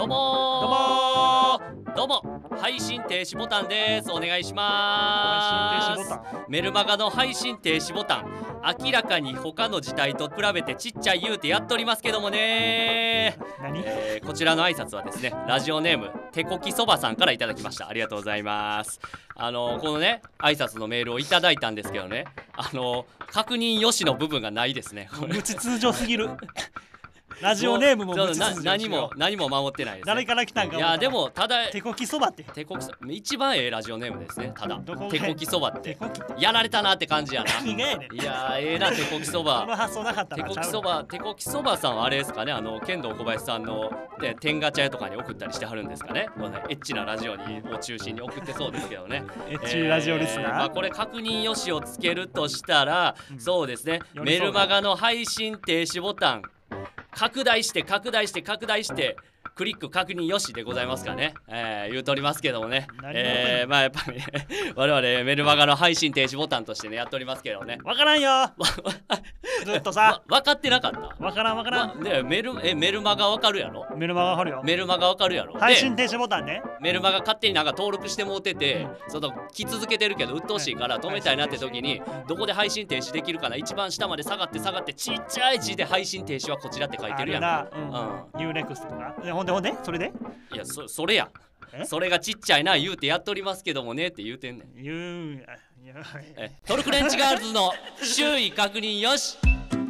どうも配信停止ボタンです。お願いします。 配信停止ボタン。 メルマガの配信停止ボタン、明らかに他の字体と比べてちっちゃい言うてやっておりますけどもね。 何？ こちらの挨拶はですね、ラジオネーム手こきそばさんからいただきました。ありがとうございます。このね挨拶のメールをいただいたんですけどね、確認よしの部分がないですね。 無知通常すぎる。ラジオネームも無知通常。 何も守ってないです、ね。 誰から来たんか。 いやでもただ手こきそばって。 手こきそば一番ラジオネームですね。ただ手こきそばって手こきやられたなって感じやな。 何がやねん。 いやな手こきそば。 この発想なかった手な。 こきそばさんはあれですかね。剣道小林さんの天ガチャ屋とかに送ったりしてはるんですかね。エッチなラジオを中心に送ってそうですけどね。 エッチラジオリスナー。 これ確認よしをつけるとしたら、そうですね。メルマガの配信停止ボタン拡大してクリック確認よしでございますかね。言うとりますけどもね。やっぱりね我々メルマガの配信停止ボタンとしてねやっておりますけどね。 わからんよ。ずっとさ。 分かってなかった。 わからん。 でメルマガ分かるやろ。 メルマガ分かるよ。 メルマガ分かるやろ。 配信停止ボタンね。 メルマガ勝手になんか登録してもうてて、来続けてるけど鬱陶しいから止めたいなって時にどこで配信停止できるかな。一番下まで下がってちっちゃい字で配信停止はこちらって書いてるやん。 ニューネクストとか。ほんでそれで。 いやそれや。それがちっちゃいな言うてやっておりますけどもねって言うてんねん。トルクレンチガールズの周囲確認よし。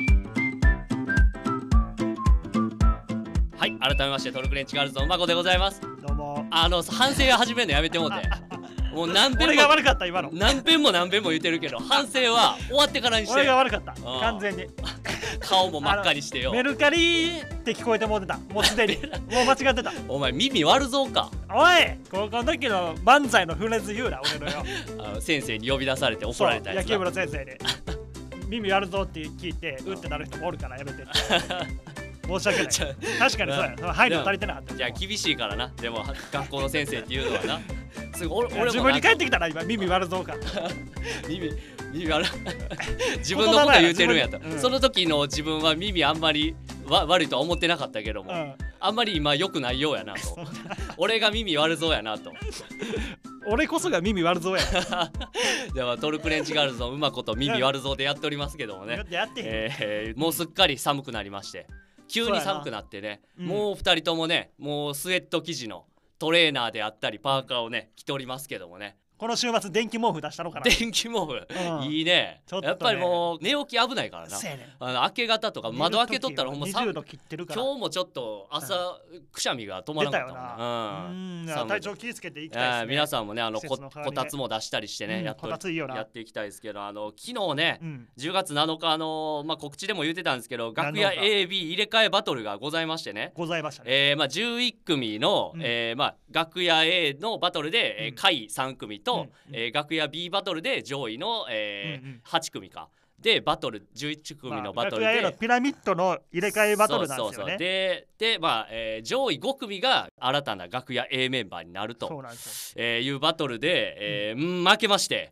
はい、改めましてトルクレンチガールズのうまこでございます。 どうも。 反省は始めるのやめてもうて。もう何遍も俺が悪かった今の。 何遍も言ってるけど反省は終わってからにして。 俺が悪かった完全に。 顔も真っ赤にしてよ。 メルカリって聞こえてもうてた。もうすでにもう間違ってた。 お前耳悪ぞうか。 おい高校の時の万歳のフレーズ言うな俺のよ。 先生に呼び出されて怒られたやつだ。 野球部の先生で耳悪ぞって聞いてうってなる人もおるからやめて。申し訳ない。確かにそうや。配慮足りてなかった。 じゃあ厳しいからな。でも学校の先生っていうのはな。俺自分に返ってきたら今耳悪ぞうか。 耳悪自分のこと言うてるんやと。その時の自分は耳あんまり悪いとは思ってなかったけども、あんまり今良くないようやなと。俺が耳悪そうやなと。 俺こそが耳悪そうや。 ではトルクレンチガールズのうまこと耳悪そうでやっておりますけどもね。もうすっかり寒くなりまして。急に寒くなってね、もう2人ともね、もうスウェット生地のトレーナーであったりパーカーをね着ておりますけどもね。 この週末電気毛布出したのかな。 電気毛布、いいね。やっぱりもう寝起き危ないからな。明け方とか窓開けとったらほんま 20度切ってるから。 今日もちょっと朝くしゃみが止まらなかったもんな。 体調気をつけていきたいですね。 皆さんもねこたつも出したりしてねやっていきたいですけど、昨日ね10月7日告知でも言ってたんですけど楽屋 AB 入れ替えバトルがございましてね。 ございましたね。 11組の楽屋 A のバトルで下位3組と楽屋 B バトルで上位の8組かでバトル11組のバトルで楽屋 A のピラミッドの入れ替えバトルなんですよね。 で上位5組が新たな楽屋 A メンバーになるというバトルで負けまして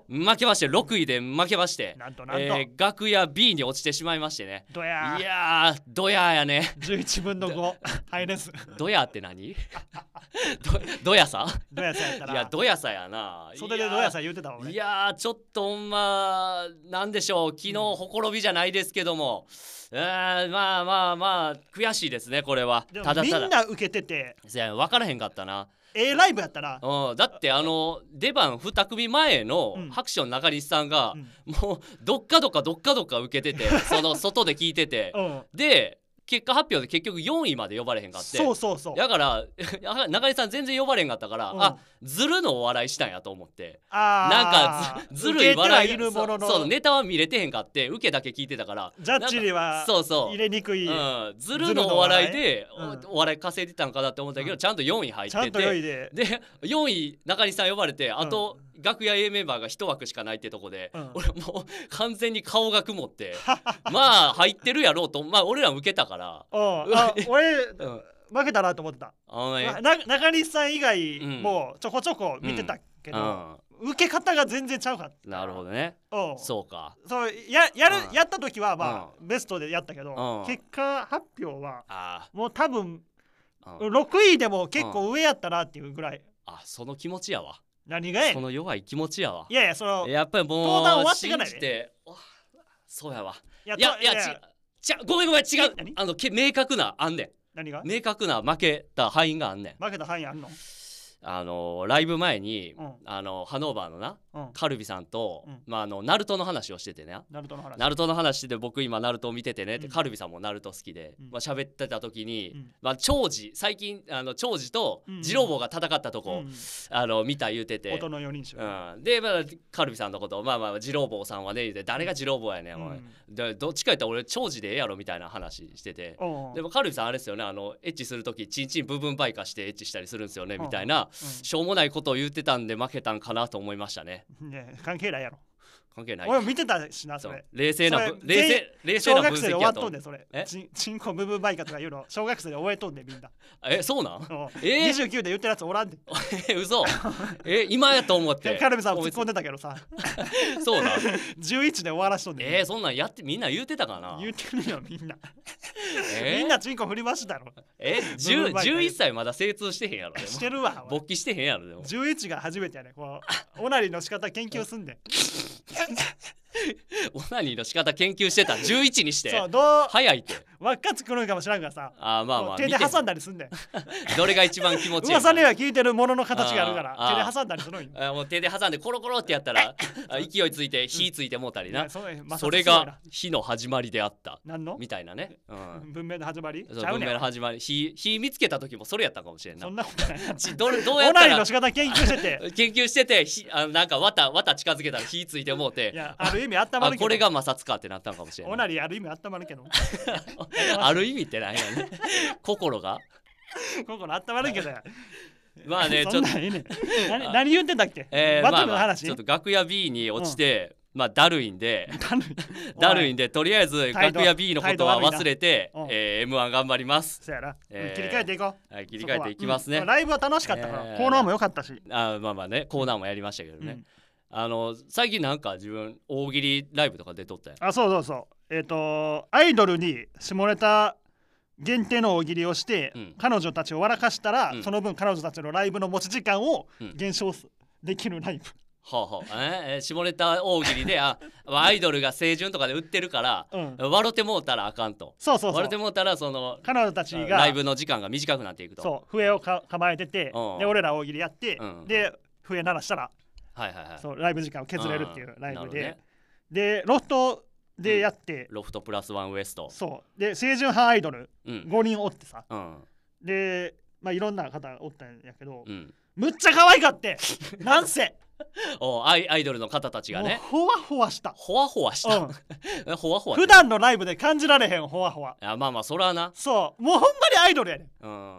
6位で負けまして楽屋 B に落ちてしまいましてね。いやードヤやね。 11分の5ハイレス。 ドヤって何？ドヤさ？ ドヤさやったら。 いやドヤさやな。 それでドヤさ言うてたもんね。 いやちょっとほんまなんでしょう、昨日ほころびじゃないですけども、まあ悔しいですねこれは。 ただみんな受けてて分からへんかったな。 ライブやったな。 だって出番2組前の拍手の中西さんが、もうどっかどっか受けててその外で聞いてて、で結果発表で結局4位まで呼ばれへんかって。 そうだから中西さん全然呼ばれへんかったから、ずるのお笑いしたんやと思って、なんかずるい笑い、そうネタは見れてへんかって受けだけ聞いてたからジャッジには入れにくい、 ずるのお笑いでお笑い稼いでたんかなって思ったけど、ちゃんと4位入ってて、で4位中西さん呼ばれて、あと楽屋 A メンバーが1枠しかないってとこで、俺もう完全に顔が曇ってまあ入ってるやろうと、俺らも受けたから俺負けたなと思ってた。中西さん以外もちょこちょこ見てたけど、受け方が全然ちゃうかった。 なるほどね。そうか。 そうやった時はベストでやったけど、結果発表はもう多分 6位でも結構上やったなっていうぐらい。 あ、その気持ちやわ。 何がやねん。 その弱い気持ちやわ。 いやいや、そのやっぱりもう登壇終わってからね信じて、そうやわ。 いやごめん違う。明確なあんねん。 何が明確な負けた敗因があんねん。 負けた範囲あんの？ ライブ前に、 うんハノーバーのな、 うんカルビさんと、 うんナルトの話をしててね。 ナルトの話。 ナルトの話してて、僕今ナルトを見ててねって、 うんカルビさんもナルト好きで、 うん喋ってた時に、 うん長治最近長治とうん次郎坊が戦ったとこ、 うん見た言うてて、 音の4人衆。 で、カルビさんのことを次郎坊さんはね言うて、誰が次郎坊やねん、おいでどっちか言ったら俺長治でええやろみたいな話してて、でもカルビさんあれですよね、エッチする時チンチン部分倍化してエッチしたりするんですよねみたいな、しょうもないことを言ってたんで負けたんかなと思いましたね。 ね、関係ないやろ。 関係ない。 俺も見てたしな、それ。 冷静な分小学生で終わ析やと。 っとんで、それ。チンコ部分倍化とか言うの、小学生で終えとんで、みんな。 そうなん ？29で言ってるやつおらんで。 嘘今やと思って。 カルビさん突っ込んでたけどさ。 そうなん 11で終わらしとんで。 そんなんやってみんな言うてたかな。 言うてるよ、みんな。みんなチンコ振りましたろ。 11歳まだ精通してへんやろ。 してるわ。 勃起してへんやろ。でも 11が初めてやね。オナニーの仕方研究すんで。 オナニーの仕方研究してた。11にして。 そう、 早いって。 輪っか作るんかもしらんからさ。 まあ手で挟んだりすんで。 どれが一番気持ちいい？ 噂には聞いてるものの形があるから手で挟んだりするんよ。 もう手で挟んでコロコロってやったら勢いついて火ついてもうたりな。それが火の始まりであった。 何の？ みたいなね。 文明の始まり？ 文明の始まり。火見つけた時もそれやったかもしれんな。 そんなことない。 どうやったら？ オナニーの仕方研究しててなんか綿近づけたら火ついてもうて。 いや、ある意味あったまるけど。 これが摩擦かってなったのかもしれない。 オナニーある意味あったまるけど。 ある意味ってないよね。心があったまるけど。 まあね、ちょっと何言ってたっけ？バトルの話。 ちょっと楽屋 B に落ちて、ダルインでとりあえず楽屋 B のことは忘れて M1 頑張ります。 そうやな。切り替えていこう。切り替えていきますね。 ライブは楽しかったから、コーナーも良かったし。 まあね、コーナーもやりましたけどね。最近なんか自分大喜利ライブとか出とったやん。 そうアイドルに下ネタ限定の大喜利をして、彼女たちを笑かしたら、その分彼女たちのライブの持ち時間を減少できるライブ。 下ネタ大喜利でアイドルが清純とかで売ってるから、笑ってもうたらあかんと。笑ってもうたらその彼女たちがライブの時間が短くなっていくと。 そう、笛を構えてて、で俺ら大喜利やって、で笛鳴らしたらそうライブ時間を削れるっていうライブで、でロフトでやって、 ロフトプラスワンウエスト。 そうで清純派アイドル5人おってさ、でいろんな方おったんやけど、むっちゃ可愛かってなんせアイドルの方たちがね、 ほわほわしたほわほわしたほわほわ普段のライブで感じられへんほわほわ。 まあそらな。 そうもうほんまにアイドルやねん。可愛いもう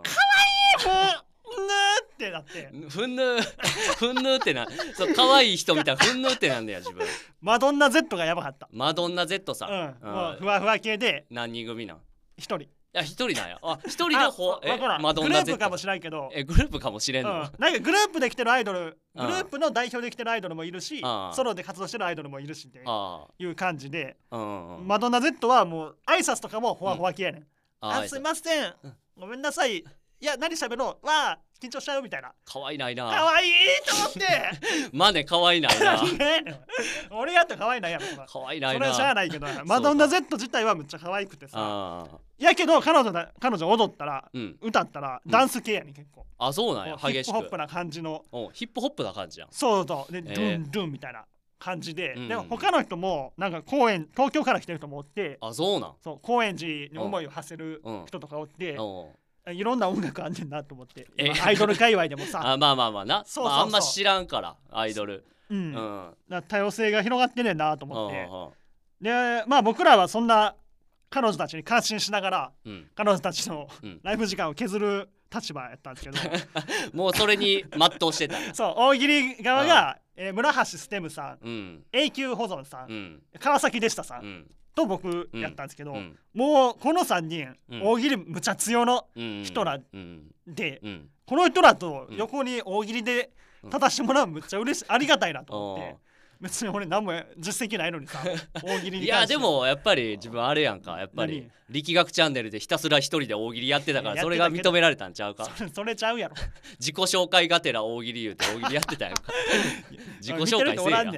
ってなってふんぬってな。そう可愛い人みたいなふんぬってなんだよ自分。 マドンナ Z がやばかった。 マドンナ Z さん。 もうふわふわ系で。 何人組なん？ 一人。 一人なんや。一人でマドンナ Z。グループかもしれんけど。 グループかもしれんの。 なんかグループで来てるアイドル、グループの代表で来てるアイドルもいるし、ソロで活動してるアイドルもいるしっていう感じで、マドンナ Z はもう挨拶とかもほわほわ系やねん。すいません、ごめんなさい。いや何喋ろうわ緊張しちゃうみたいな。 可愛いないな。 可愛いと思って。 マネ可愛いないな。 俺やったら可愛いないやろ。 可愛いないな。 それはしゃあないけど、マドンナ Z 自体はめっちゃ可愛くてさ。やけど彼女踊ったら、歌ったらダンス系やねん結構。 そうなんや。激しく。 ヒップホップな感じの。 ヒップホップな感じやん。 そうそう。でドゥンドゥンみたいな感じで、でも他の人もなんか東京から来てる人もおって、 そうなん。 そう高円寺に思いを馳せる人とかおって。いろんな音楽あんねんなと思って、アイドル界隈でもさまあな、あんま知らんからアイドル、 多様性が広がってんねんなと思って、で僕らはそんな彼女たちに感心しながら、彼女たちのライブ時間を削る立場やったんですけど、 もうそれに全うしてた。 そう大喜利側が村橋ステムさん、永久保存さん、川崎でしたさんと僕やったんですけど、もうこの3人、大喜利むちゃ強の人らで、この人らと横に大喜利で立たしてもらうむっちゃ嬉しいありがたいなと思って、 別に俺何も実績ないのにさ大喜利にいやでもやっぱり自分あれやんか、やっぱり力学チャンネルでひたすら一人で大喜利やってたからそれが認められたんちゃうか。 それちゃうやろ。 自己紹介がてら大喜利言うて大喜利やってたやんか。自己紹介せえや。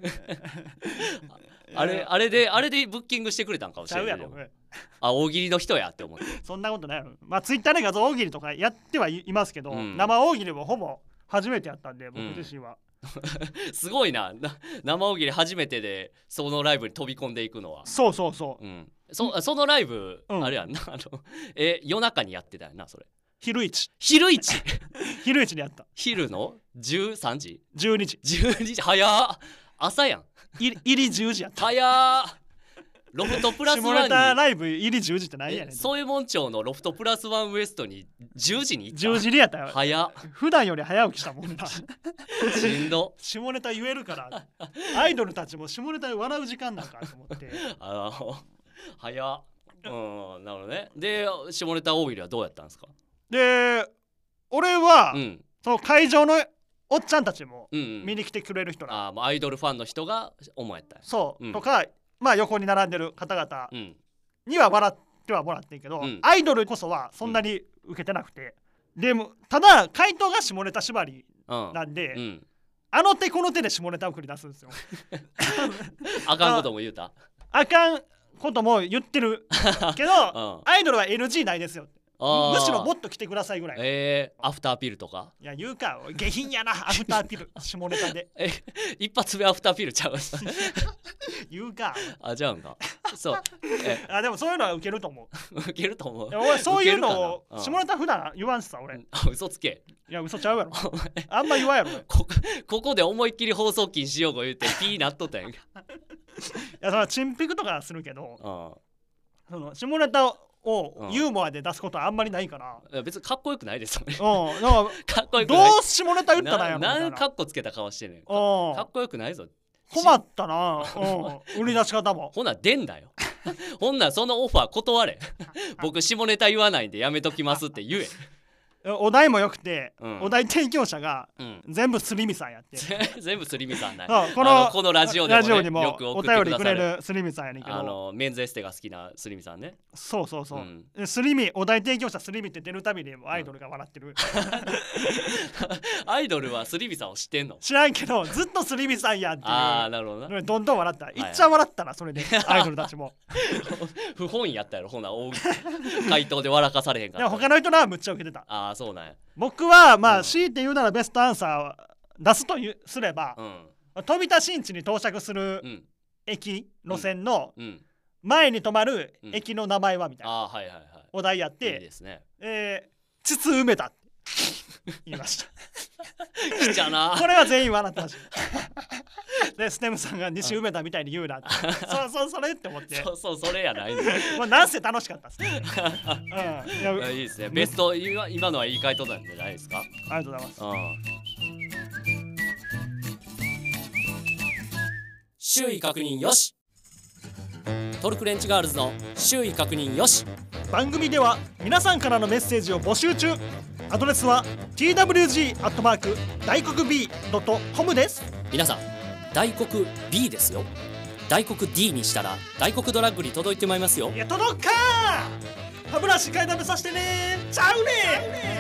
あれでブッキングしてくれたんかもしれない。あ、大喜利の人やって思って。 そんなことないやろ。まあツイッターで画像大喜利とかやってはいますけど、生大喜利もほぼ初めてやったんで僕自身は。 すごいな、生大喜利初めてでそのライブに飛び込んでいくのは。 そうそうそう、 そのライブ、あれやんな、夜中にやってたよなそれ。 昼一昼一昼一でやった。 昼の13時 12時 12時早っ。朝やん。 入り10時やった。 早っ。ロフトプラスワンに下ネタライブ入り10時って何やねん。 添右衛門町のロフトプラスワンウエストに10時に行った。 10時にやったよ。 早っ。 普段より早起きしたもんな。 しんど。 下ネタ言えるからアイドルたちも下ネタで笑う時間なんかと思って。 早っ。なるほどね。で下ネタ大喜利はどうやったんですか。 で俺は、その会場のおっちゃんたちも見に来てくれる人な、アイドルファンの人が主やったんや。 そう、とかまあ横に並んでる方々には笑ってはもらってんけど、アイドルこそはそんなに受けてなくて、でもただ回答が下ネタ縛りなんで、あの手この手で下ネタを繰り出すんですよ。 あかんことも言うた。 あかんことも言ってるけど、アイドルは NG ないですよ。むしろもっと来てくださいぐらい。 アフターピルとか。 いや言うか、下品やな。アフターピル下ネタで。 一発目アフターピルちゃう。 言うか。 じゃうんか。そう。 でもそういうのはウケると思う。ウケると思う。 俺そういうのを下ネタ普段言わんしさ俺。 嘘つけ。 いや嘘ちゃうやろ。あんま言わんやろ。 ここで思いっきり放送禁止用語言ってピーなっとったやん。いやそのチンピクとかするけど、その下ネタをユーモアで出すことはあんまりないから。 別にかっこよくないですよね。 かっこよくない。どう下ネタ言ったらやん。 なんかっこつけた顔してんねん。かっこよくないぞ。 困ったな。売り出し方も。 ほな出んだよ。ほんならそのオファー断れ。僕下ネタ言わないんでやめときますって言え。 お題もよくて、お題提供者が全部スリミさんやって。 全部スリミさんね。 このラジオにもよくお便りくれるスリミさんやねんけど、 メンズエステが好きなスリミさんね。 そうそうそう、スリミ、お題提供者スリミって出るたびにアイドルが笑ってる。 アイドルはスリミさんを知ってんの？ 知らんけどずっとスリミさんやっていう。 なるほどな。 どんどん笑った。いっちゃ笑ったなそれで。アイドルたちも不本意やったやろ。ほな回答で笑かされへんかった。 他の人らはむっちゃ受けてた。 そうなんや。 僕はまあ強いて言うならベストアンサー出すとすれば、飛田新地に到着する駅路線の前に止まる駅の名前はみたいなお題やって、筒埋めたって言いました。 きちゃな。 これは全員笑ってました。でステムさんが西梅田みたいに言うなって。そうそれって思って。 そうそれやないの。 なんせ楽しかったですね。 いいですね。ベスト今のはいい回答なんじゃないですか。 ありがとうございます。 周囲確認よし。トルクレンチガールズの周囲確認よし。 番組では皆さんからのメッセージを募集中。アドレスは twg@ 大黒 B.com です。 皆さん大黒 B ですよ。大黒 D にしたら大黒ドラッグに届いてまいりますよ。 いや届かー。歯ブラシ買いだめさせてね。ちゃうね。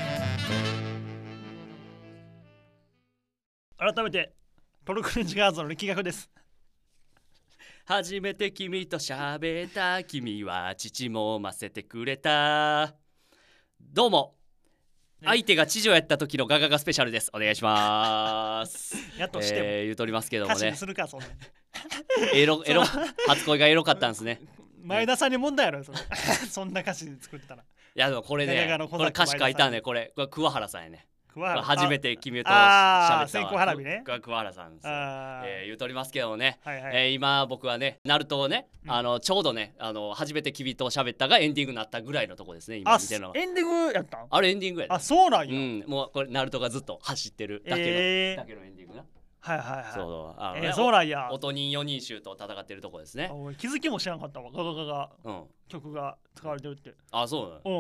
改めてトルクレンチガールズの力学です。 初めて君と喋った君は父も産ませてくれた。どうも、相手が知女やった時のガガガスペシャルです。お願いします。 やっとしても、 言うとりますけどもね。 歌詞にするかそんな。 エロ初恋がエロかったんですね。 前田さんに問題あるよそれ。そんな歌詞作ってたら。いやでもこれね、これ歌詞書いたんね。これ桑原さんやね。初めて君と喋った線香花火ね。 桑原さんです。言うとりますけどね、今僕はねナルトをね、ちょうどね初めて君と喋ったがエンディングになったぐらいのとこですね。今見てるのエンディングやったん？ あれエンディングやで。 そうなんや。 もうこれナルトがずっと走ってるだけのエンディングな。 そうなんや。 音人4人衆と戦ってるとこですね。 気づきもしなかったわ。ガガガが曲が使われてるって。 そうなの。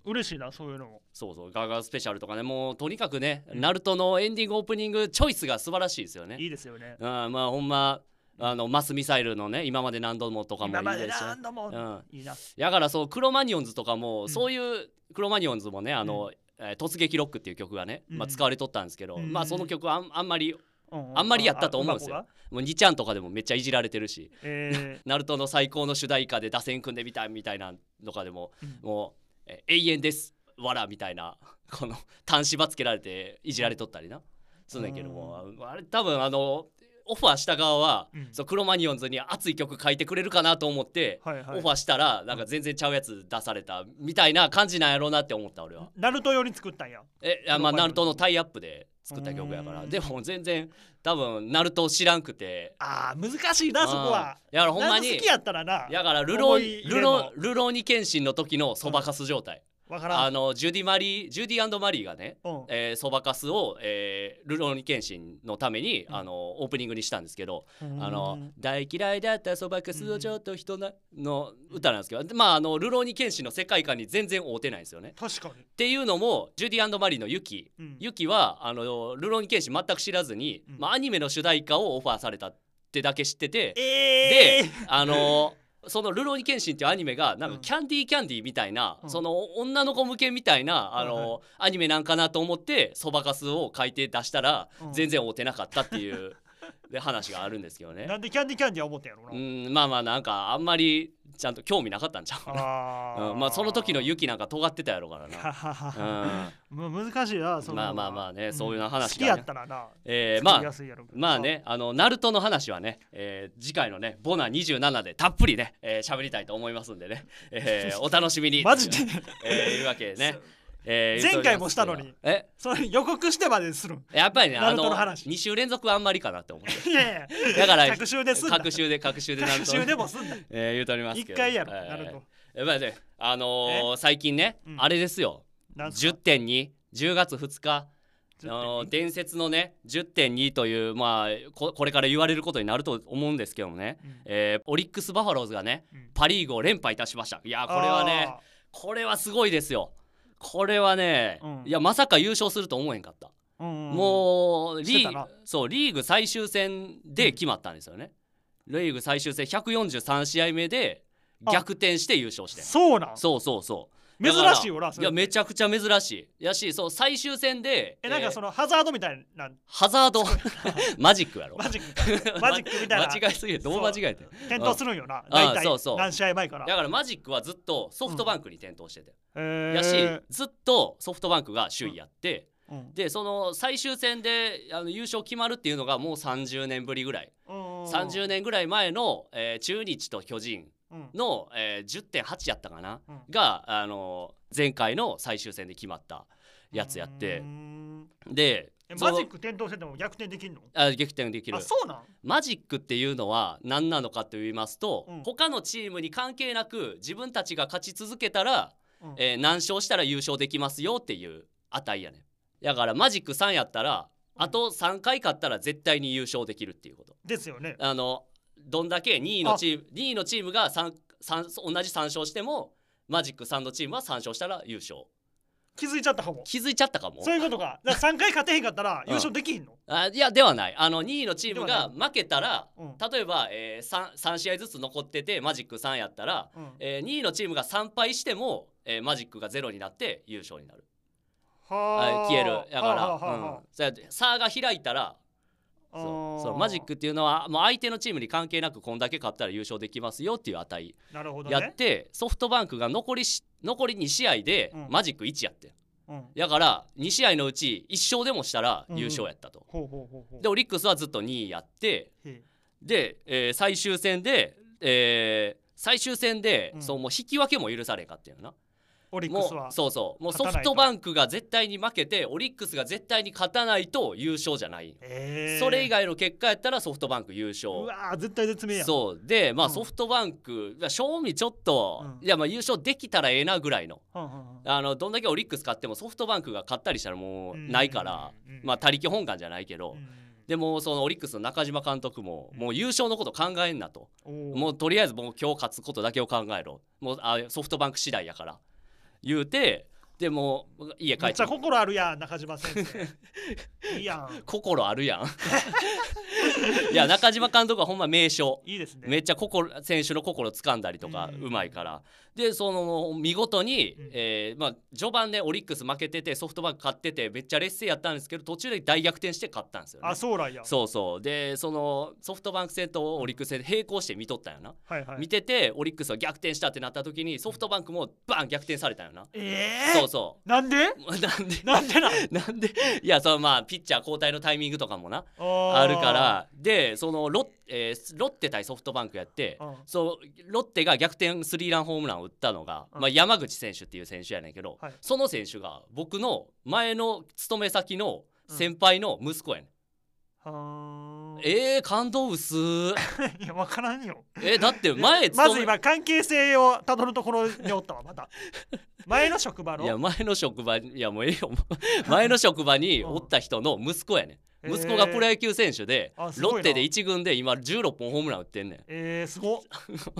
嬉しいな、そういうのも。 そうそう、ガガスペシャルとかね、もうとにかくね、ナルトのエンディングオープニングチョイスが素晴らしいですよね。 いいですよね。 まあほんまマスミサイルのね、今まで何度もとかもいいですよ。 今まで何度も、いいな。 だからそうクロマニオンズとかも、そういうクロマニオンズもね、突撃ロックっていう曲がね、使われとったんですけど、まあその曲はあんまりやったと思うんですよ。もう2ちゃんとかでもめっちゃいじられてるし、ナルトの最高の主題歌で打線組んでみたいみたいなのかでも、もう永遠ですわらみたいなこの端子ばつけられていじられとったりなすんねんけども、あれ多分オファーした側は、そうクロマニオンズに熱い曲書いてくれるかなと思って、オファーしたらなんか全然ちゃうやつ出されたみたいな感じなんやろうなって思った俺は。 ナルト用に作ったんや。 まあナルトのタイアップで作った曲やから。でも全然多分ナルト知らんくて、 難しいなそこは。 だからほんまに好きやったらな。 だからルローニケンシンの時のそばかす状態。ジュディ・マリーがね、そばかすを、ルローニケンシンのために、オープニングにしたんですけど、大嫌いだったそばかすをちょっと人の歌なんですけど、まあルローニケンシンの世界観に全然合うてないんですよね。 確かに。 っていうのもジュディ&マリーのユキはルローニケンシン全く知らずに、アニメの主題歌をオファーされたってだけ知ってて、でその「ルローニケンシン」っていうアニメがなんかキャンディーみたいな、その女の子向けみたいなアニメなんかなと思ってそばかすを書いて出したら全然合うてなかったっていう話があるんですけどね。 なんでキャンディーは思ったんやろな。まあまあなんかあんまりちゃんと興味なかったんちゃうかな。まあその時のユキなんか尖ってたやろからな。 難しいな。 まあね、そういう話好きやったらな。 まあね、ナルトの話はね、次回のねボナ27でたっぷりね喋りたいと思いますんでね、お楽しみに。 マジでいうわけでね。 前回もしたのにそれ予告してまでするん。 やっぱりね2週連続はあんまりかなって思って。 いやだから隔週ですんだ。 隔週で隔週でもすんだ。 言うとりますけど。 1回やろナルト。 やっぱりね最近ねあれですよ、10.2 10月2日伝説のね 10.2 というまあこれから言われることになると思うんですけどもね、オリックスバファローズがねパ・リーグを連覇いたしました。いやこれはねこれはすごいですよ。これはね、いやまさか優勝すると思えんかった。もうリーグ最終戦で決まったんですよね。リーグ最終戦143試合目で逆転して優勝して。 そうなん。 そう珍しいよな。 いやめちゃくちゃ珍しいやし、そう最終戦でなんかそのハザードみたいな。 ハザードマジックやろ。 マジックみたいな。 間違いすぎる。どう間違えて転倒するんよな。大体何試合前から。 だからマジックはずっとソフトバンクに転倒してて、やしずっとソフトバンクが首位やって、でその最終戦で優勝決まるっていうのがもう30年ぶりぐらい、30年ぐらい前の、中日と巨人の、10.8 やったかな、が前回の最終戦で決まったやつやって、でマジック転倒してても逆転できるの？ 逆転できる。 あ、そうなん？ マジックっていうのは何なのかと言いますと、他のチームに関係なく自分たちが勝ち続けたら、何勝したら優勝できますよっていう値やねん。だからマジック3やったら、あと3回勝ったら絶対に優勝できるっていうことですよね。 どんだけ2位のチームが同じ3勝してもマジック3のチームは3勝したら優勝。 気づいちゃったかも。そういうことか。3回勝てへんかったら優勝できひんの？ いやではない。2位のチームが負けたら、例えば、3試合ずつ残っててマジック3やったら、2位のチームが3敗しても、マジックが0になって優勝になる。消える。だから差が開いたら、そうマジックっていうのはもう相手のチームに関係なくこんだけ勝ったら優勝できますよっていう値やって、ソフトバンクが残り2試合でマジック1やって、だから2試合のうち1勝でもしたら優勝やったと。でオリックスはずっと2位やって、で、最終戦で、そうもう引き分けも許されんかっていうな。 オリックスはもうソフトバンクが絶対に負けてオリックスが絶対に勝たないと優勝じゃない、それ以外の結果やったらソフトバンク優勝。 うわ絶対絶命やん。 そうでまあ、ソフトバンク正味ちょっと、いやまあ優勝できたらええなぐらいの、どんだけオリックス勝ってもソフトバンクが勝ったりしたらもうないから、まあ他力本願じゃないけど、でもそのオリックスの中島監督ももう優勝のこと考えんなと、もうとりあえずもう今日勝つことだけを考えろ、もうソフトバンク次第やから言うて、 でも家帰ってめっちゃ心あるやん中島先生いいやん心あるやんいや中島監督はほんま名将いいですね。 めっちゃ選手の心掴んだりとかうまいからでその見事に、まあ、序盤ねオリックス負けててソフトバンク勝っててめっちゃ劣勢やったんですけど途中で大逆転して勝ったんですよね。 あそうなんや。 そうそうでそのソフトバンク戦とオリックス戦で並行して見とったよな、 はいはい、 見ててオリックスは逆転したってなった時にソフトバンクもバン逆転されたよな。そうそうなんでなんでいやそのまあピッチャー交代のタイミングとかもなあるからでそのロッテ対ソフトバンクやってそうロッテが逆転スリーランホームランを打ったのが、まあ、山口選手っていう選手やねんけど、はい、その選手が僕の前の勤め先の先輩の息子やねん。感動薄いや分からんよ。 だって前まず今関係性をたどるところにおったわまた前の職場のいや前の職場いやもうええよ前の職場におった人の息子やねん。息子がプロ野球選手でロッテで1軍で今16本ホームラン打ってんねん。すごっ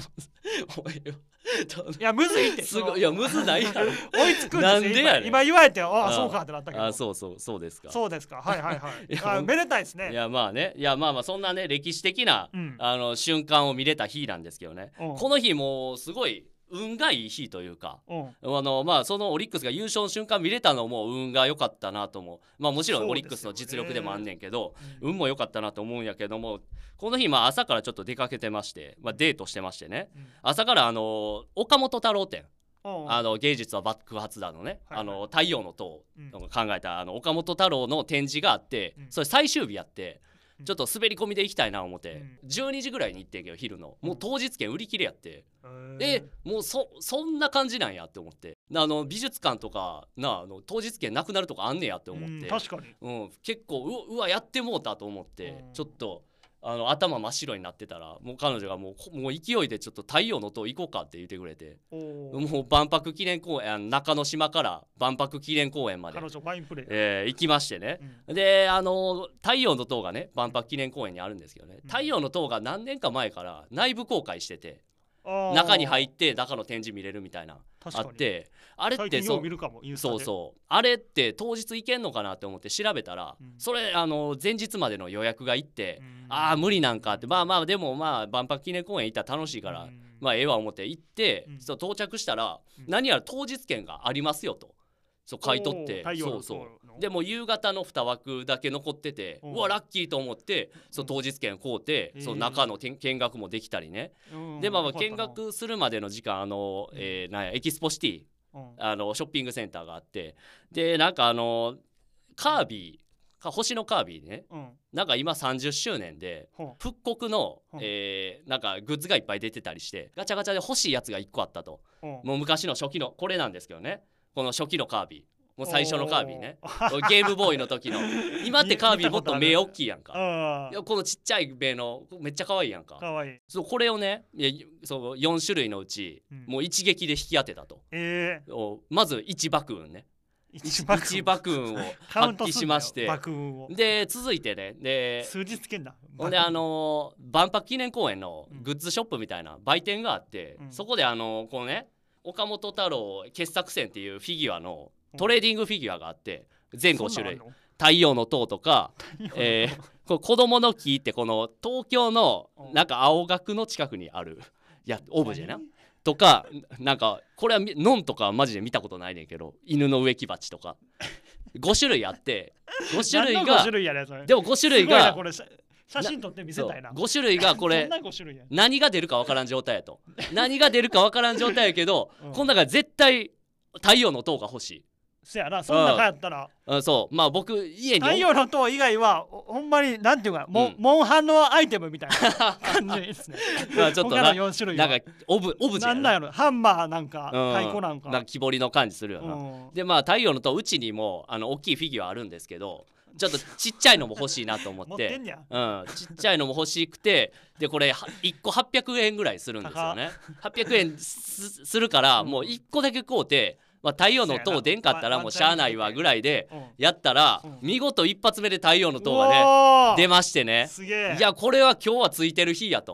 いやむずいってすごい。いやむずないやろ追いつくんですよ。 なんでやねん今言われてそうかってなったけど。 そうですか。 そうですか。はいはいはいめでたいですね。 いやまあねいやまあそんなね歴史的な、瞬間を見れた日なんですけどね、この日もすごい運がいい日というか、まあそのオリックスが優勝の瞬間見れたのも運が良かったなと思う。まあもちろんオリックスの実力でもあんねんけど、運も良かったなと思うんやけども、この日まあ朝からちょっと出かけてまして、まあ、デートしてましてね、朝から岡本太郎展芸術は爆発だのね、太陽の塔考えた岡本太郎の展示があって、それ最終日やってちょっと滑り込みで行きたいな思って、12時ぐらいに行ってんけど昼のもう当日券売り切れやって、もうそんな感じなんやって思って、美術館とか当日券なくなるとかあんねやって思って、 確かに、結構うわやってもうたと思って、ちょっと頭真っ白になってたらもう彼女がもう勢いでちょっと太陽の塔行こうかって言ってくれて、もう万博記念公園中之島から万博記念公園まで彼女ファインプレー、 行きましてね、で太陽の塔がね万博記念公園にあるんですけどね、太陽の塔が何年か前から内部公開してて中に入って中の展示見れるみたいなあって、あれってそうあれって当日行けんのかなって思って調べたら、それ前日までの予約がいって、無理なんかって、まあでもまあ万博記念公園行ったら楽しいから、まあええわ思って行って、到着したら、何やら当日券がありますよと書いとって、でも夕方の2枠だけ残ってて、うわラッキーと思って当日券買うて、中の見学もできたりね、でまあ見学するまでの時間エキスポシティショッピングセンターがあって、でなんかカービィ星のカービィね、なんか今30周年で復刻のなんかグッズがいっぱい出てたりして、ガチャガチャで欲しいやつが1個あったと、もう昔の初期のこれなんですけどね、この初期のカービィ、もう最初のカービィねゲームボーイの時の今ってカービィもっと目大きいやんか、このちっちゃい目のめっちゃ可愛いやんか、これをね4種類のうちもう一撃で引き当てたと、まず1爆運ね、1爆運を発揮しまして、で続いてねで数日つけんだ、 ほんで万博記念公園のグッズショップみたいな売店があって、そこでこのね岡本太郎傑作選っていうフィギュアのトレーディングフィギュアがあって、全5種類太陽の塔とか子供の木ってこの東京のなんか青学の近くにあるオブジェなとか、なんかこれはノンとかマジで見たことないねんけど犬の植木鉢とか5種類あって、5種類がでも5種類が写真撮って見せたいな。 5種類がこれ何が出るか分からん状態やと何が出るか分からん状態やけど、この中で絶対太陽の塔が欲しい。 そやな、そんなかやったら、 そうまあ僕家に太陽の塔以外はほんまになんていうか、モンハンのアイテムみたいな感じですねちょっと他の4種類なんかオブジェなんだよ、ハンマーなんか太鼓なんか木彫りの感じするよな。でまあ太陽の塔うちにも大きいフィギュアあるんですけど、ちょっとちっちゃいのも欲しいなと思ってちっちゃいのも欲しくて、でこれ1個800円ぐらいするんですよね。800円するからもう1個だけ買うて、太陽の塔出んかったらもうしゃあないわぐらいでやったら、見事一発目で太陽の塔がね出ましてね、いやこれは今日はついてる日やと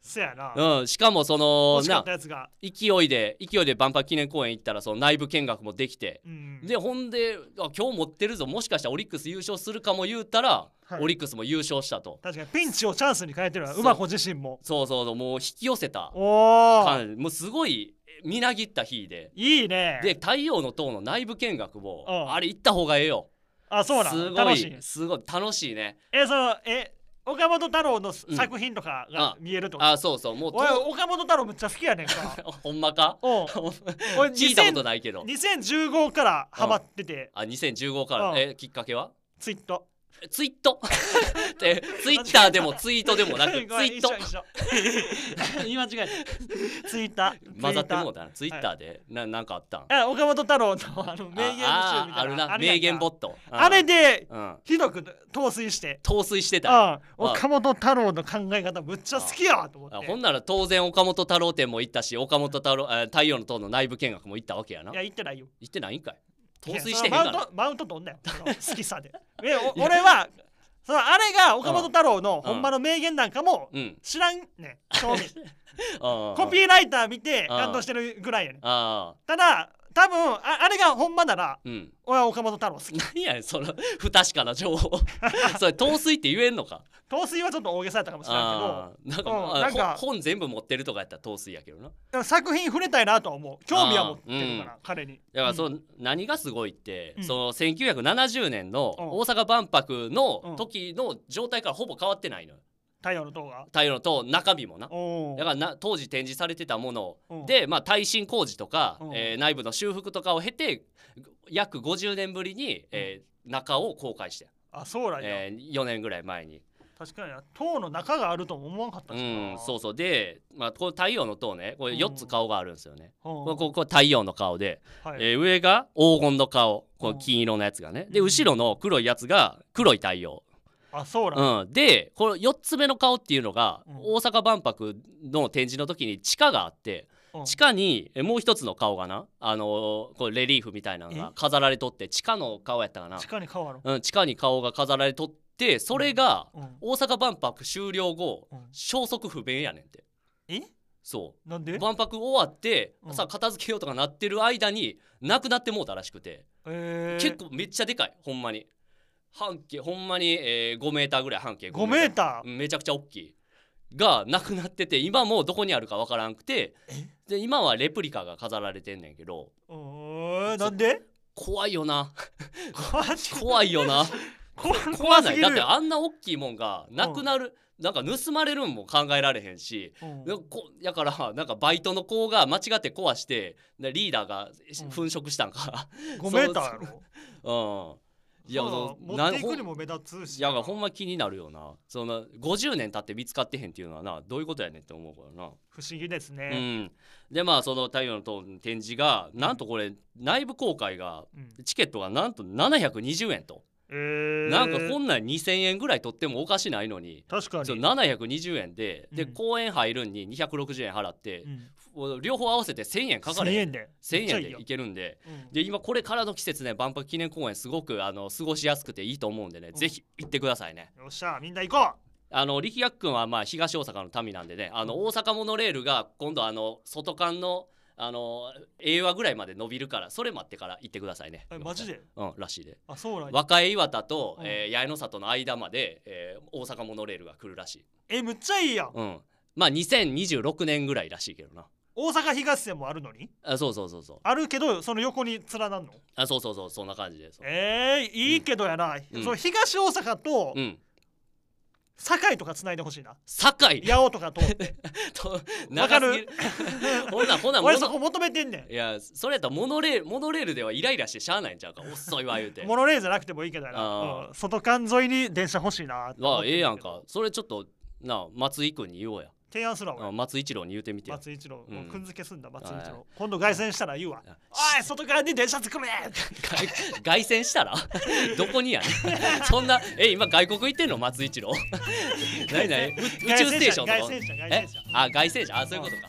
せやな、 うん、しかもその欲しかったやつが勢いで万博記念公園行ったらその内部見学もできて、でほんで今日持ってるぞ、もしかしたらオリックス優勝するかも言うたら、オリックスも優勝したと。 確かにピンチをチャンスに変えてるわ、馬子自身も。 そうもう引き寄せたもうすごいみなぎった日でいいね。 で太陽の塔の内部見学もあれ行った方がええよ。 そうなん、 すごい楽しいね。 岡本太郎の作品とかが見えるとか。 そうもう岡本太郎めっちゃ好きやねんか。 ほんまか？聞いたことないけど。 2015からハマってて。 2015からきっかけは？ ツイートツイッターでもツイートでもなくツイート言い間違えた。ツイッター混ざってもうたな。ツイッターでなんかあったん？ 岡本太郎の名言集みたいなあるな、名言ボット。 あれでひどく陶酔してた。 岡本太郎の考え方むっちゃ好きやと思って。 ほんなら当然岡本太郎展も行ったし、岡本太郎太陽の塔の内部見学も行ったわけやな。 いや行ってないよ。 行ってないんかい。陶酔してへんから。 マウント取んなよ好きさで。俺はあれが岡本太郎のほんまの名言なんかも知らんね。興味コピーライター見て感動してるぐらいやね。ただ多分あれがほんまなら俺は岡本太郎好き。 何やねんその不確かな情報。それ陶酔って言えんのか？ 陶酔はちょっと大げさやったかもしれんけど、 なんか本全部持ってるとかやったら陶酔やけどな。 作品触れたいなとは思う。興味は持ってるから彼に。 だから何がすごいってその1970年の大阪万博の時の状態からほぼ変わってないのよ。 太陽の塔が？ 太陽の塔中身もな。だから当時展示されてたもので耐震工事とか内部の修復とかを経て約50年ぶりに中を公開して。 そうなんや。 4年ぐらい前に。 確かに塔の中があるとも思わんかったしな。 そうで、この太陽の塔ね、これ4つ顔があるんですよね。これ太陽の顔で、上が黄金の顔、この金色のやつがね。で後ろの黒いやつが黒い太陽。 そうなん。 でこの4つ目の顔っていうのが大阪万博の展示の時に地下があって、地下にもう一つの顔がなこれレリーフみたいなのが飾られとって、地下の顔やったかな。 地下に顔ある？ 地下に顔が飾られとって、それが大阪万博終了後消息不明やねんて。そうなんで？ 万博終わってさ片付けようとかなってる間になくなってもうたらしくて、結構めっちゃでかい、ほんまに半径ほんまに5メーターぐらい、半径 5メーターめちゃくちゃ大きいがなくなってて、今もうどこにあるかわからんくて、で今はレプリカが飾られてんねんけど。 なんで？ 怖いよな。怖いよな。怖ない？だってあんな大きいもんがなくなる、なんか盗まれるんも考えられへんし、やからなんかバイトの子が間違って壊してリーダーが粉飾したんか。 5メーターやろ。いや持っていくにも目立つし。 いやほんま気になるよな。その50年経って見つかってへんっていうのはな、どういうことやねんって思うからな。 不思議ですね。 でその太陽の塔の展示がなんとこれ内部公開がチケットがなんと720円と。なんかこんなん2000円ぐらい取ってもおかしないのに、 確かに 720円で公演入るんに260円払って、両方合わせて1000円かかれ。1000円で行けるんで、で今これからの季節ね、万博記念公園すごく過ごしやすくていいと思うんでね、ぜひ行ってくださいね。 よっしゃみんな行こう。 力学君は東大阪の民なんでね、大阪モノレールが今度外環の令和ぐらいまで伸びるから、それ待ってから行ってくださいね。 マジで？ らしいで。 そうなんや。 和歌山岩田と八重の里の間まで大阪モノレールが来るらしい。 むっちゃいいやん。 2026年ぐらいらしいけどな。 大阪東線もあるのに？ そうあるけどその横に連なるの？ そうそんな感じです。 いいけどやな。その東大阪と堺とか繋いでほしいな。 堺八尾とかとわかる？ ほな俺そこ求めてんねん。 いやそれやったらモノレールではイライラしてしゃあないんちゃうか。遅いわ言うて。 モノレールじゃなくてもいいけどやな。外環沿いに電車欲しいな。 やんか。それちょっと松井君に言おうや。 提案するわ。 松井一郎に言うてみて。 松井一郎くんづけすんだ。松井一郎今度凱旋したら言うわ。おい外側に電車作れ。 凱旋したらどこにやねん。そんな今外国行ってんの松井一郎。何宇宙ステーションとか。凱旋者。そういうことか。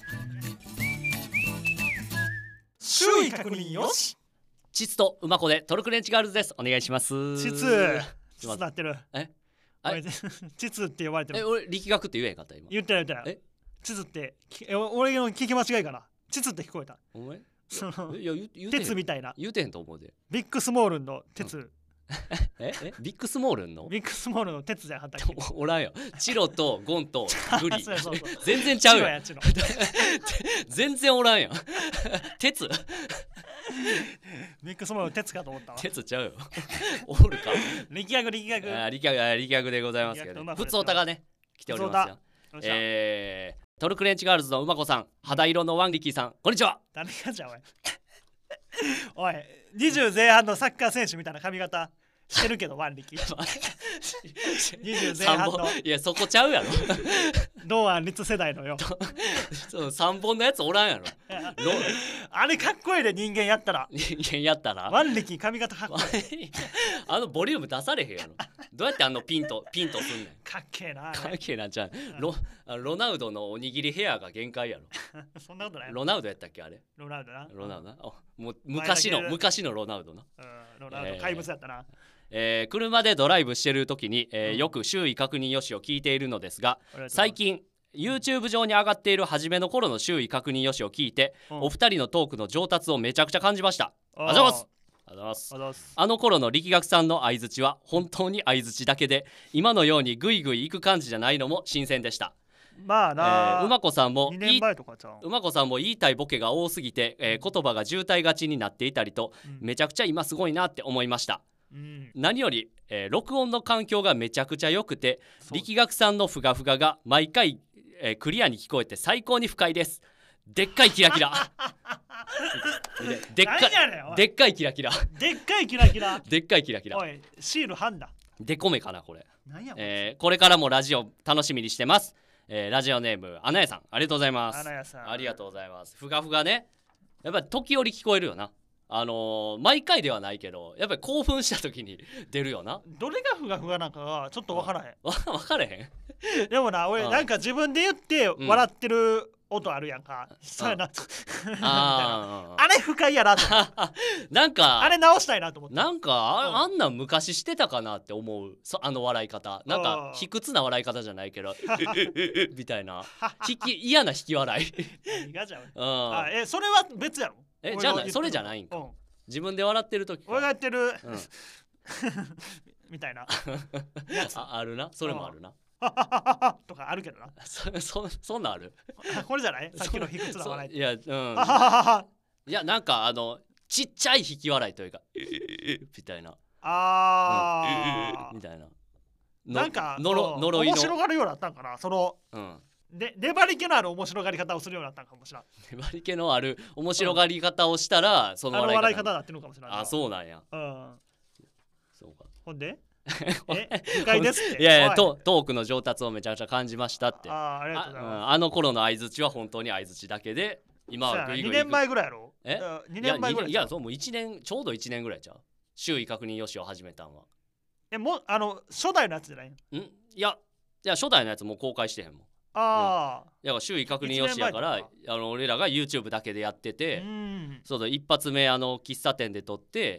周囲確認よし。 膣と馬子でトルクレンチガールズです。お願いします。 膣なってる。膣って呼ばれてる。 俺力学って言えへんかった今。 言ってない。 地図って俺の聞き間違いかな。地図って聞こえた。 お前そのいや言う鉄みたいな。 言うてへんと思うで。 ビッグスモールンの鉄。 ビッグスモールンのビッグスモールの鉄じゃんはったっけ。 おらんよ。チロとゴンとグリそう全然ちゃうやん。 チロ全然おらんやん。鉄ビッグスモールの鉄かと思ったわ。 鉄ちゃうよ。おるか。 力学力学でございますけど、普通おたがね来ておりますよ。トルクレンチガールズのうまこさん、肌色のワンリキーさん、こんにちは。 誰がじゃおい20前半のサッカー選手みたいな髪型してるけどワンリキ20前半のいやそこちゃうやろ。 堂安律世代のよ。 その3本のやつおらんやろ。 あれかっこいいで人間やったら。ワンリキ髪型かっこいい。 ボリューム出されへんやろ。どうやってピンとすんねん。 かっけえな。 かっけえな。じゃあロナウドのおにぎりヘアが限界やろ。 そんなことない。 ロナウドやったっけあれ。 ロナウドな。 もう昔のロナウドな。 ロナウド怪物やったな。 車でドライブしてる時に、よく周囲確認よしを聞いているのですが、最近 YouTube 上に上がっている初めの頃の周囲確認よしを聞いて、お二人のトークの上達をめちゃくちゃ感じました。ありがとうございます。あの頃の力学さんの相槌は本当に相槌だけで、今のようにグイグイいく感じじゃないのも新鮮でした。 まあな、 うまこさんも 2年前とかちゃう。 うまこさんも言いたいボケが多すぎて、言葉が渋滞がちになっていたりと、めちゃくちゃ今すごいなって思いました。何より、録音の環境がめちゃくちゃ良くて、力学さんのふがふがが毎回、クリアに聞こえて最高に不快です。でっかいキラキラ。でっかいキラキラ。 でっかいキラキラ。 でっかいキラキラ。 おいシールハンだ。 でこめかなこれ。これからもラジオ楽しみにしてます。ラジオネームアナヤさん、ありがとうございます。 アナヤさん、 ありがとうございます。ふがふがね、やっぱり時折聞こえるよな。毎回ではないけど、やっぱり興奮した時に出るよな。 どれがふがふがなんかがちょっと分からへん。 分からへん。でもな、俺なんか自分で言って笑ってる音あるやんか。そうやな。あれ不快やなと。 なんかあれ直したいなと思って。 なんかあんなん昔してたかなって思う。笑い方。なんか卑屈な笑い方じゃないけど、みたいな嫌な引き笑い。それは別やろ。じゃあそれじゃないんか。自分で笑ってる時俺がやってるみたいなあるな。それもあるな。 とかあるけどな。 そんなんある。 これじゃない？さっきの卑屈な笑い。 いやいやなんかちっちゃい引き笑いというかみたいな。みたいな。 なんか呪いの面白がるようになったんかな。その粘り気のある面白がり方をするようになったんかもしれない。 粘り気のある面白がり方をしたらその笑い方になってるのかもしれない。 あ、そうなんや。 そうか。ほんで不快ですって。 いやトークの上達をめちゃくちゃ感じましたって。 ありがとうございます。 あの頃の相槌は本当に相槌だけで、今は 2年前ぐらいやろ。2年前ぐらい。 いやそうもう1年ちょうど1年ぐらいちゃう。周囲確認よしを始めたんは。 もう初代のやつじゃない？ いや初代のやつもう公開してへんもん。だから周囲確認よしやから、俺らが YouTube だけでやってて、そうだ、一発目喫茶店で撮って、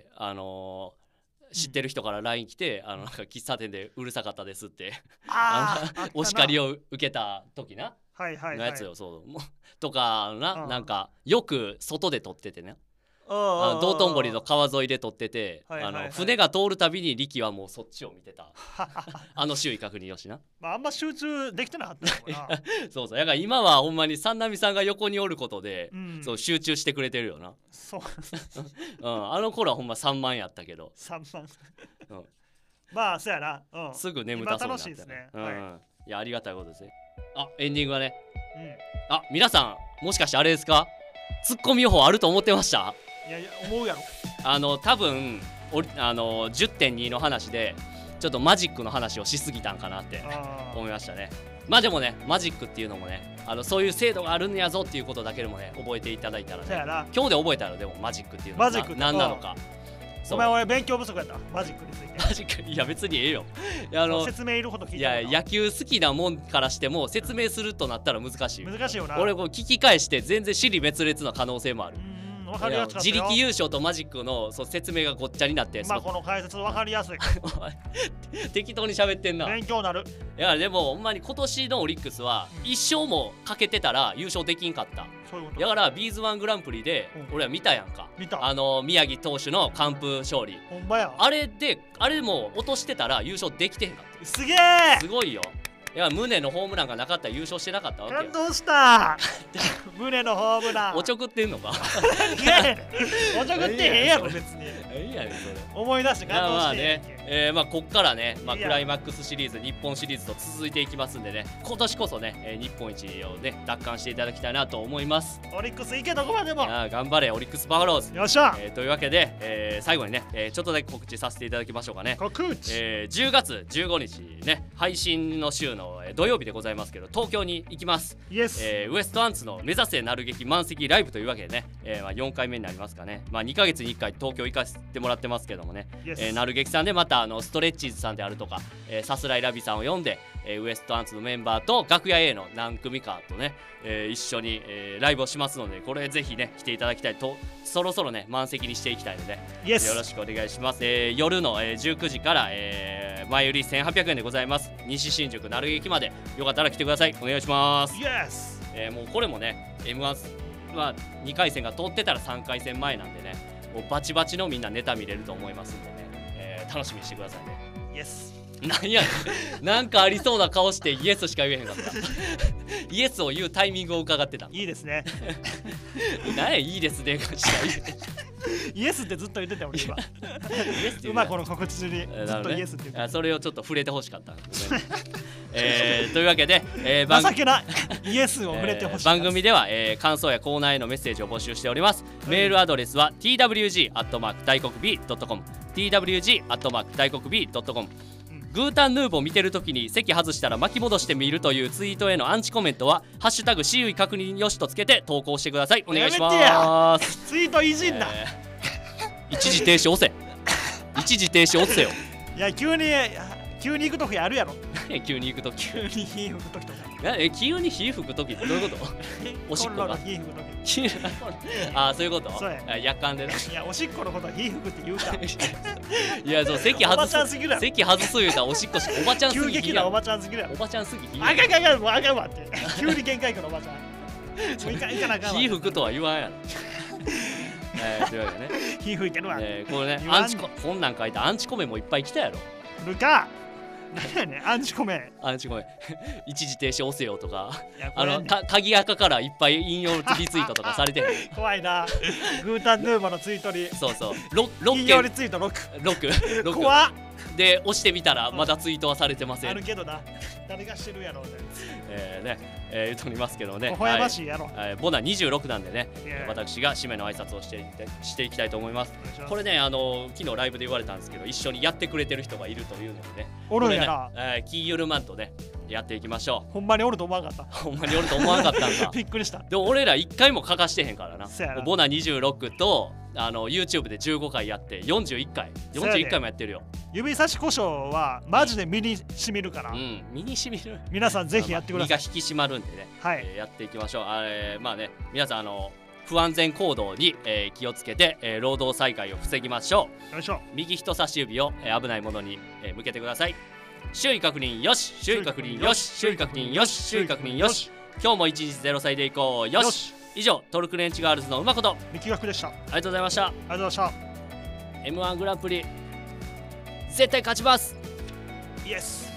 知ってる人から LINE 来て、なんか喫茶店でうるさかったですってお叱りを受けた時なのやつよ。そうとかなんかよく外で撮っててね、道頓堀の川沿いで撮ってて、船が通るたびに力はもうそっちを見てた。周囲確認よしな。 あんま集中できてなかったのかな。 そうだから今はほんまに三波さんが横におることで、そう集中してくれてるよな。 そう。 あの頃はほんま3万やったけど。 3万。まあそうやな。 すぐ眠たそうになった。 楽しいですね。 いやありがたいことですね。エンディングはね。皆さんもしかしてあれですか？ツッコミ予報あると思ってました？ いや思うやろ。 多分10.2 の話でちょっとマジックの話をしすぎたんかなって思いましたね。まあでもね、マジックっていうのもね、そういう制度があるんやぞっていうことだけでもね覚えていただいたらね、今日で覚えたらでもマジックっていうのは何なのか。 お前俺勉強不足やった。マジックについて。 マジックいや別にええよ。 説明いるほど聞いて。 いや野球好きなもんからしても説明するとなったら難しい。 難しいよな。 俺こう聞き返して全然支離滅裂な可能性もある。 分かりやすかった自よ。 力優勝とマジックの説明がごっちゃになって、 この解説分かりやすい。 適当に喋ってんな。 勉強なる。 いやでもほんまに今年のオリックスは一勝もかけてたら優勝できんかった。 そういうこと。 だからビーズワングランプリで俺は見たやんか。 見た。 宮城投手の完封勝利。 ほんまや。 あれも落としてたら優勝できてへんかった。 すげえ。 すごいよ。いや宗のホームランがなかったら優勝してなかったわけよ。 感動した。宗のホームラン。 おちょくってんのか。 おちょくってへんやろ別に。 いいやねそれ。 思い出して感動して。 こっからね、クライマックスシリーズ、日本シリーズと続いていきますんでね、今年こそね、日本一をね奪還していただきたいなと思います。 オリックス行けどこまでも。 頑張れオリックスバファローズ。 よっしゃ。 というわけで、最後にね、ちょっとだけ告知させていただきましょうかね。 告知。 10月15日ね、配信の週の土曜日でございますけど、東京に行きます。 イエス。 ウエストアンツの目指せなる劇満席ライブというわけでね、4回目になりますかね。2ヶ月に1回東京行かせてもらってますけどもね、なる劇さんでまたストレッチーズさんであるとか、さすらいラビさんを呼んで、ウエストアンツのメンバーと楽屋 A の何組かとね、一緒に、ライブをしますので、これぜひね来ていただきたいと、そろそろね満席にしていきたいので、よろしくお願いします。夜の、19時から、前売り1800円でございます。西新宿なる劇までよかったら来てください。お願いします。もうこれもね M1 は2回戦が通ってたら3回戦前なんでね、もうバチバチのみんなネタ見れると思いますんでね、楽しみにしてくださいね。 イエス。 なんやねん、なんかありそうな顔してイエスしか言えへんかったイエスを言うタイミングを伺ってた。 いいですね。 何やいいですねイエスってずっと言ってた俺今。うまいこの告知中にずっとイエスって言ってた。 それをちょっと触れてほしかった。というわけで、 情けないイエスを触れてほしい。 番組では、感想やコーナーへのメッセージを募集しております。メールアドレスは twg@大国 B.com twg@大国 B.com。グータンヌーボー見てるときに席外したら巻き戻してみるというツイートへのアンチコメントはハッシュタグしゆい確認よしとつけて投稿してください。お願いします。 ツイートいじんな。 一時停止押せ。一時停止押せよ。 いや急に行くときあるやろ。 急に行くとき。 急に火吹くときとか。 急に火吹くときってどういうこと？おしっこが。 火吹くとき。 ああそういうこと？ そうや。 夜間でね。 いやおしっこのことは火吹くって言うか。 いやそう席外す。席外す言うたらおしっこしおばちゃんすぎ。 急激なおばちゃんすぎるやろ。 おばちゃんすぎ。 あかんもうあかんわって。急に限界区のおばちゃん。もういかなあかんわ。 火吹くとは言わんやろ。というわけでね。 火吹いてるわ。 これねこんなん書いたアンチコメもいっぱい来たやろ。 るか。何やねんアンチコメ。 一時停止押せよとか、鍵垢からいっぱい引用リツイートとかされてる。 怖いな。グータンヌーボーのツイートに。 そうそう。 引用リツイート6。怖っ。 で押してみたらまだツイートはされてません。 あるけどな。誰がしてるやろうね。 言うとおりますけどね。 微笑ましいやろ。 ボナ26なんでね、私が締めの挨拶をしていきたいと思います。これね昨日ライブで言われたんですけど、一緒にやってくれてる人がいるというのでね。 おるんやな。 気緩まんとねやっていきましょう。 ほんまにおると思わなかった。 ほんまにおると思わなかったんだ。 びっくりした。 でも俺ら1回も欠かしてへんからな。ボナ26とYouTube で15回やって41回もやってるよ。 指差し故障はマジで身にしみるから。 身にしみる。 皆さんぜひやってください。 身が引き締まるんでね。やっていきましょう。まあね皆さん不安全行動に、気をつけて、労働災害を防ぎましょう。右人差し指を、危ないものに、向けてください。周囲確認よし、周囲確認よし、周囲確認よし、周囲確認よし。今日も一日0歳でいこうよし。以上トルクレンチガールズのうまこと力学でした。 ありがとうございました。 M1 グランプリ絶対勝ちます。 イエス。